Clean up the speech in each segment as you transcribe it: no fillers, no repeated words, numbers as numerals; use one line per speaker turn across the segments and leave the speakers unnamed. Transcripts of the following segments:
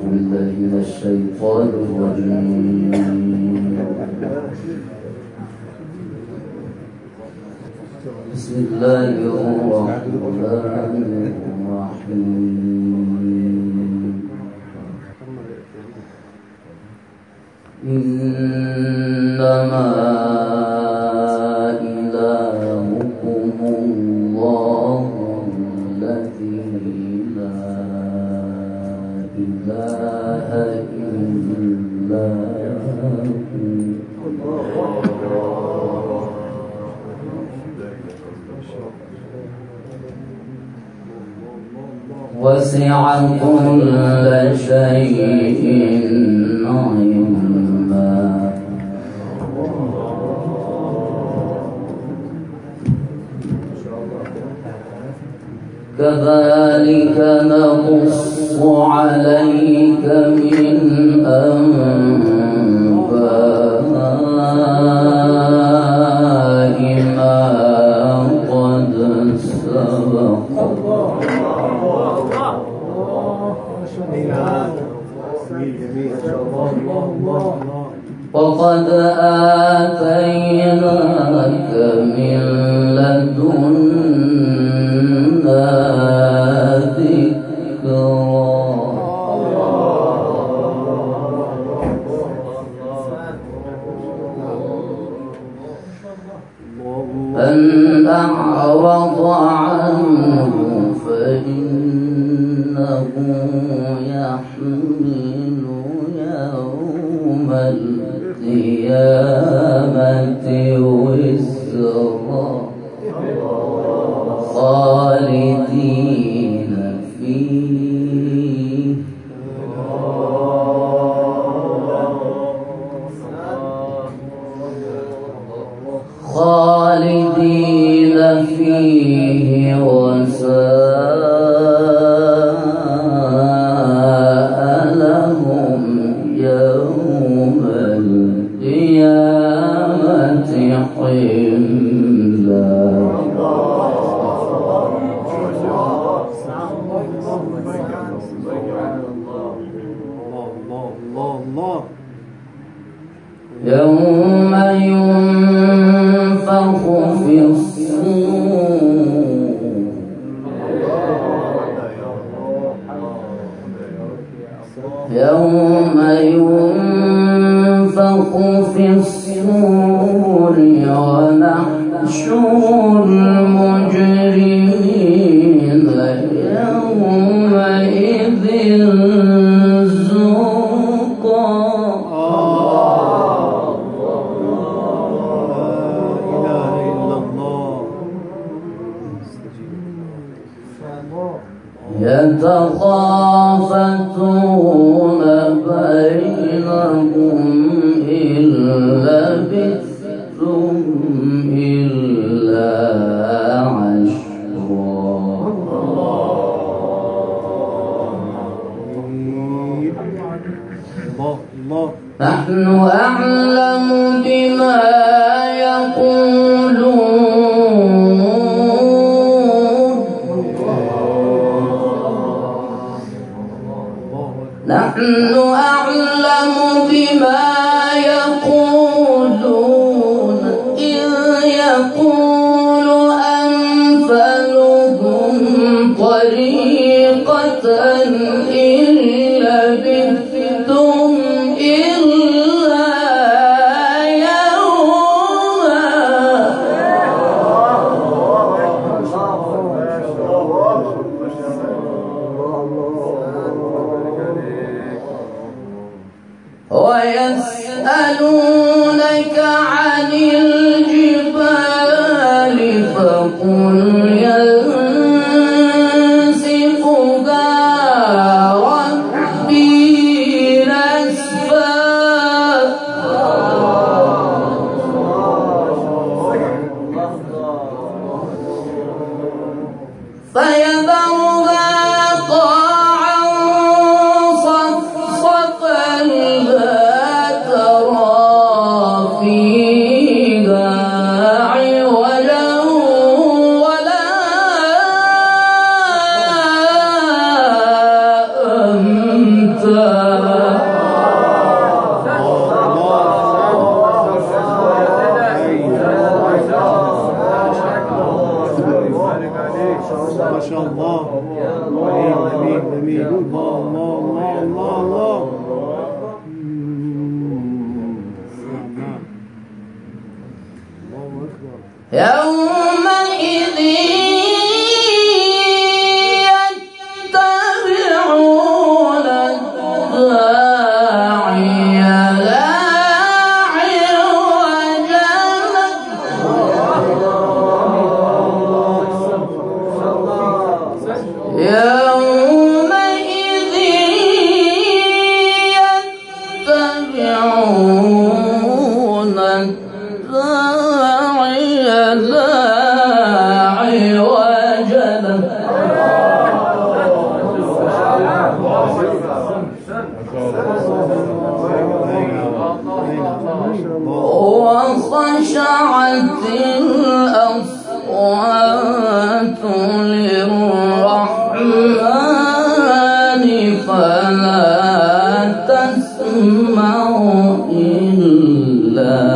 بالله من الشيطان الرجيم. بسم الله الرحمن الرحيم. إنما إلهكم الله الذي لا إله إلا هو وسع كل شيء علما. كذلك نقص عليك من أنباء ما قد سبق. وقد آتيناك من لدنا ذكرا. من أعرض عنه فإنه يحمل يوم القيامة وزرا خالدين فيه وساء لهم يوم القيامة حملا. يوم ينفخ في الصور يوم ينفخ في الصور ونحشر المجرمين يومئذ زرقا. يتخافتون بينهم إن لبثتم إلا عشرا. نحن أعلم بما يقولون نحن أعلم بما يقولون إذ يقول أمثلهم طريقة إن لبثتم إلا يوما. ويسألونك عن الجبال فقل ينسفها ربي نسفا. فيذرها قاعا صفصفا لا ترى
ما شاء الله. امين امين. الله الله الله الله.
يومئذ يتبعون الداعي لا عوج له. يومئذ يتبعون الداعي لا عوج له. وخشعت الأصوات للرحمن فلا تسمع إلا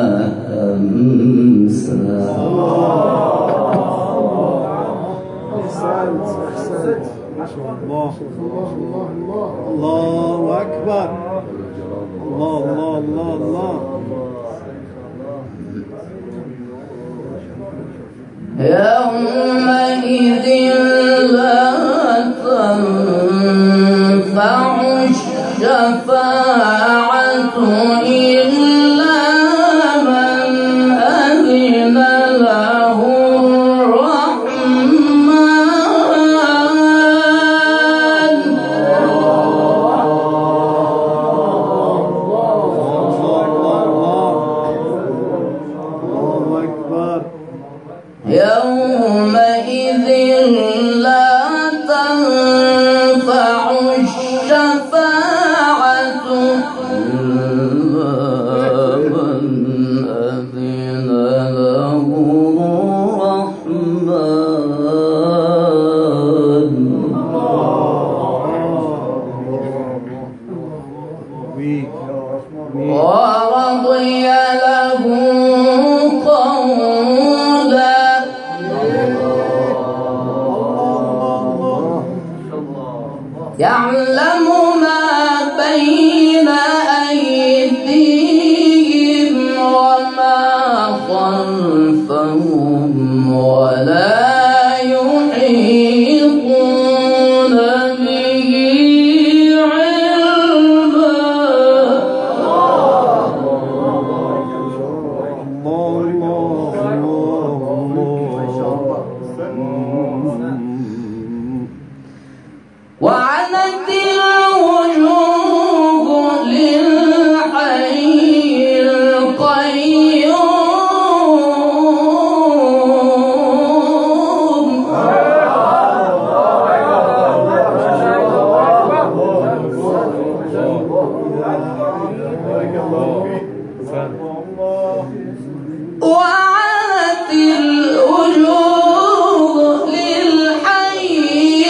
همسا.
الله أكبر. الله الله الله الله.
يومئذ لا تنفع الشفاعة إلا من أذن له يومئذ لا تنفع الشفاعة إلا من أذن له الرحمن ورضي له قولا. يعلم ما بين أيديهم وما خلفهم ولا يحيطون به علما. وعنت الوجوه للحي القيوم. وعنت الوجوه للحي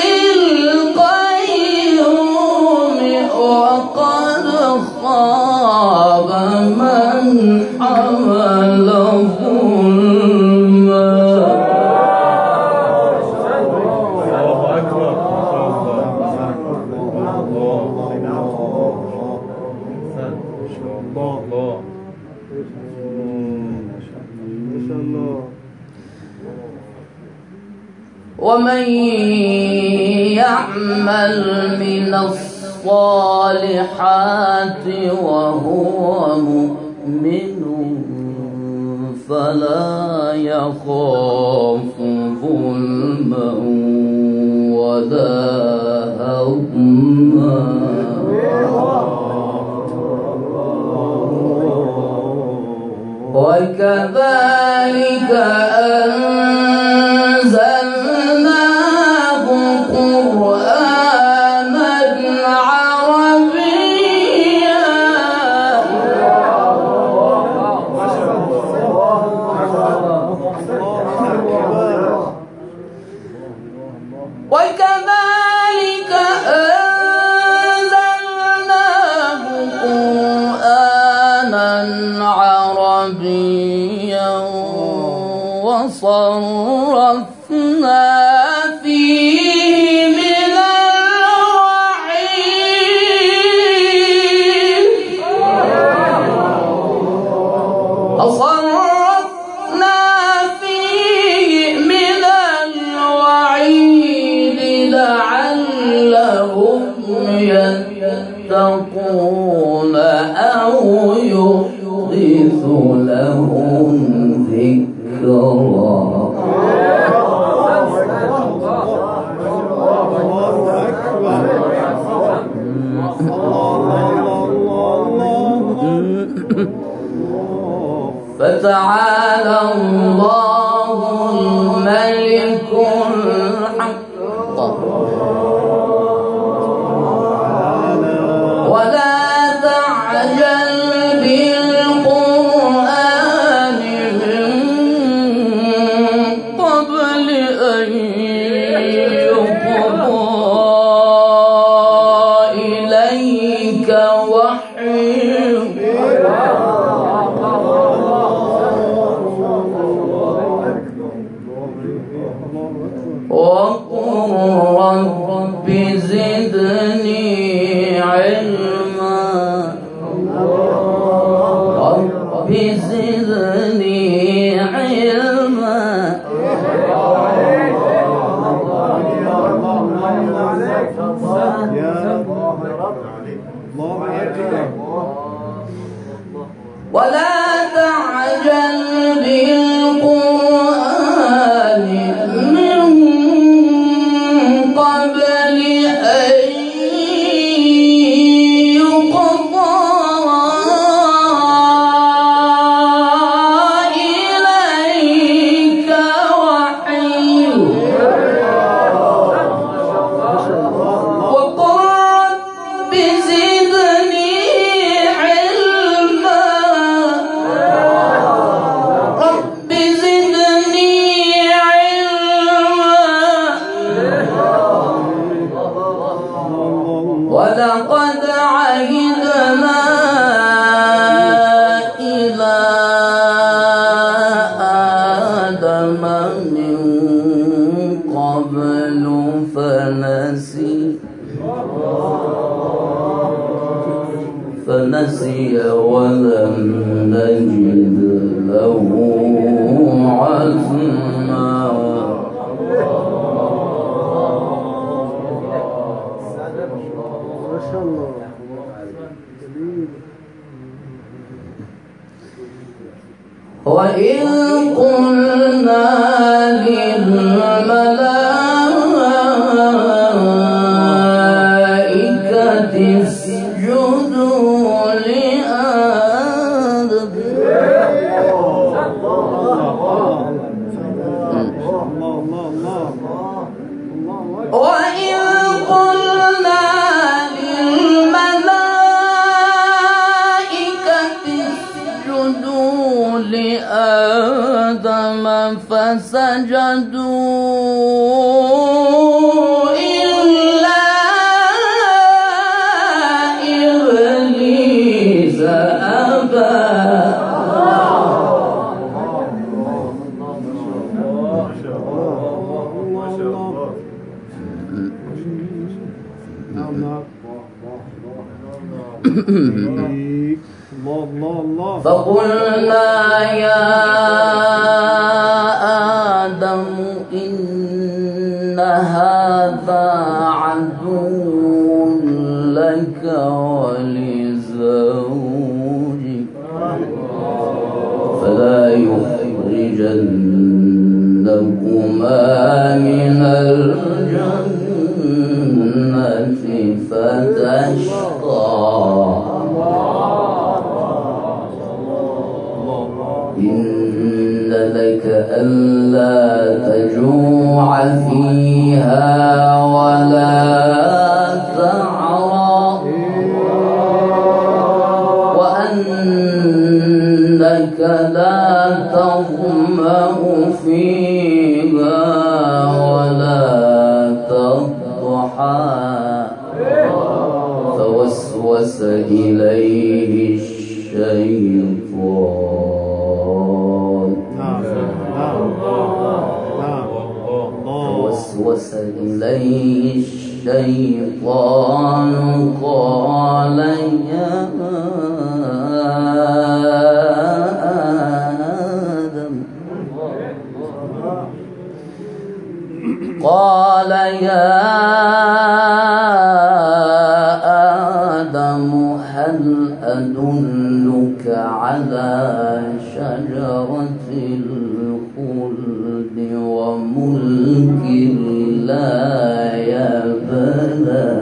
القيوم وقد خاب من حمل ظلما. ومن يعمل من الصالحات وهو مؤمن فلا يخاف ظلما ولا هضما. وكذلك أنزلناه قرآنا عربيا. وكذلك أنزلناه صرفنا فيه من الوعيد صرفنا فيه من الوعيد لعلهم يتقون أو يحدث لهم ذكرا. فتعالى الله الملك الحق ولا تعجل بالقرآن من قبل أن يقضى إليك وحيه وقل رب زدني علما رب زدني علما. ولا تعجل بالقرآن من قبل أن يقضى إليك وحيه وقل رب زدني علما رب زدني علما. ولقد عهدنا إلى آدم من قبل فنسي ولم نجد له عزما. وإذ قلنا للملائكة اسجدوا لآدم وإذ قلنا للملائكة اسجدوا لآدم فسجدوا إلا إبليس أبى. فقلنا يا آدم إن هذا عدو لك ولزوجك فلا يخرجنكما من الجنة فتشقى. إن لك ألا تجوع فيها ولا تعرى وأنك لا تظمأ فيها ولا تضحى. فوسوس إليه الشيطان إليه الشيطان قال يا آدم هل أدلك على شجرة الخلد وملك لا يبلى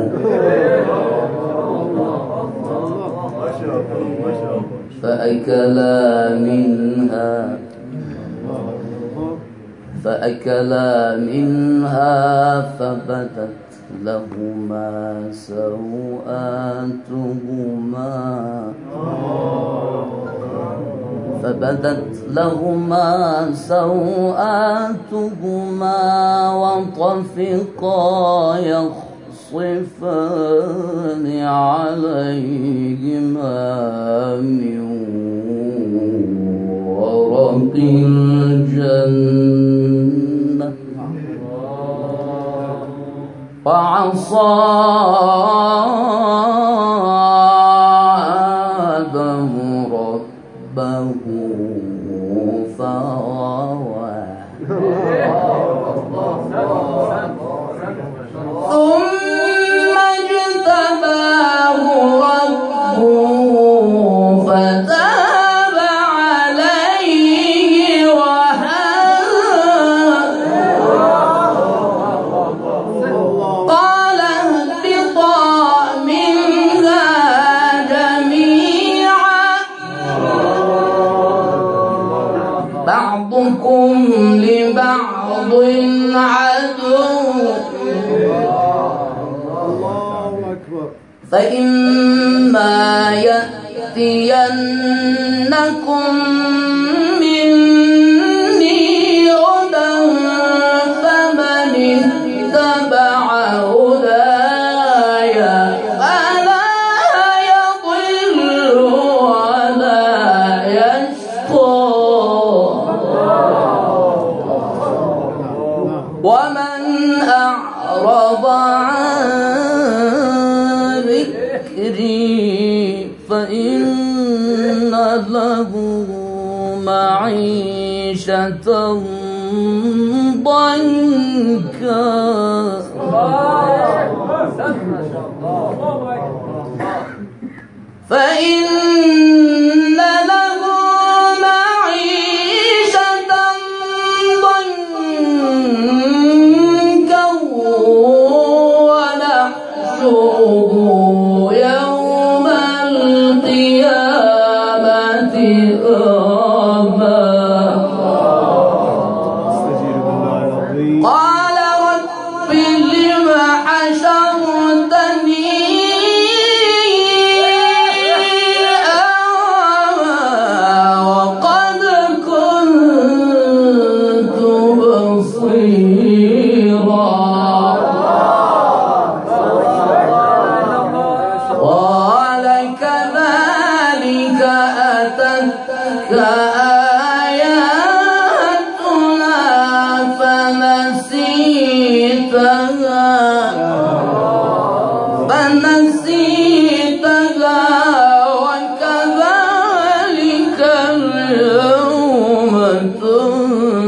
فأكلا منها فبدت لهما سوآتهما وطفقا يخصفان عليهما من ورق الجنة فعصى آدم ربه فغوى ثم اجتباه ربه فتاب عليه قال اهبطا منها جميعا بعضكم لبعض عدو فإما يأتينكم مني هدى فمن اتبع هداي فلا يضل ولا يشقى ومن أعرض عن ذكري فإن له معيشة ضنكا فإن له معيشة ضنكا ونحشره يوم القيامة أعمى قال رب لم حشرتني أعمى وقد كنت بصيرا قال كذلك أتتك آياتنا فنسيتها وكذلك اليوم تنسى